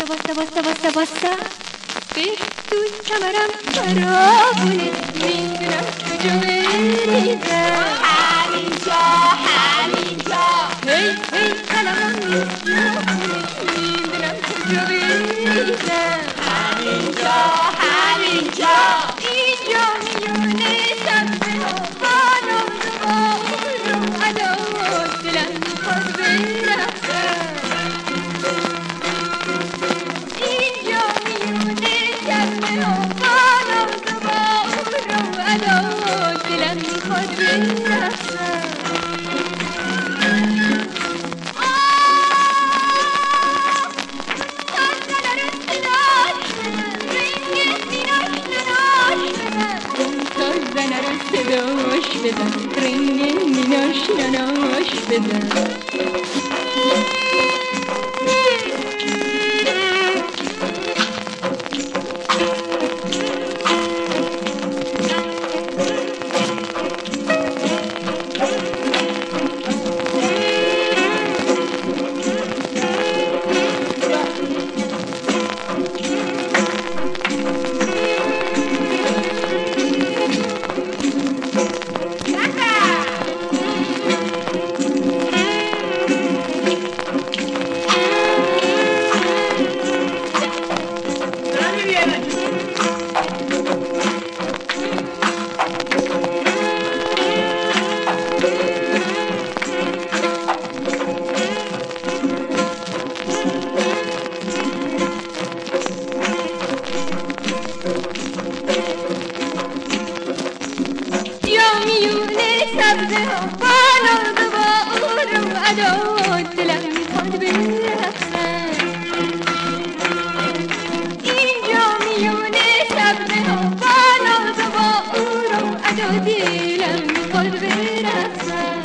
باستا به تو کمرم خرابونه میدونم کجا بریزم همینجا هی قلمم میدونم کجا بریزم همینجا اینجا میونه سبزه ها باناز و باغ و عداوت دلم میخواد برقصم اینجا میونه سبزه ها باناز و باغ و عداوت دلم میخواد برقصم صداش بزن رنگ میناش نناش بزن سبزه ها باناز و باغ و عداوت دلم میخواد برقصم اینجا میونه سبزه ها باناز و باغ و عداوت دلم میخواد برقصم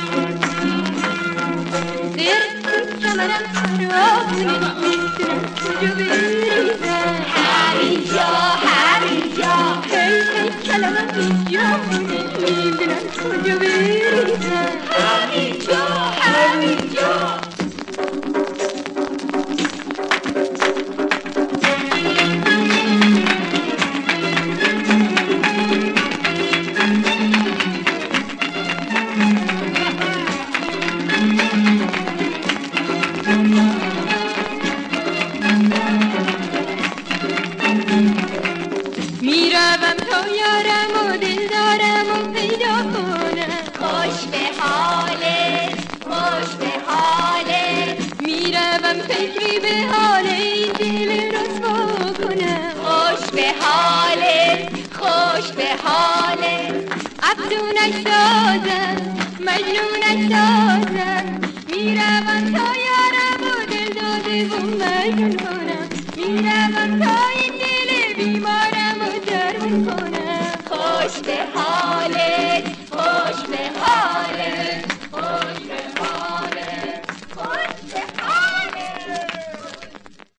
زیر تو کمرم خرابونه میدونم کجا بریزم همینجا هی کلمم اینجا مونه میدونم کجا بریزم همینجا میروم تا یارم و دلدارم و پیدا کنم خوش به حالت میروم فکری به حال این دل رسوا کنم خوش به حالت افزونش سازم مجنونش سازم میروم تا یارم و دل داده و مجنون کنم میروم تا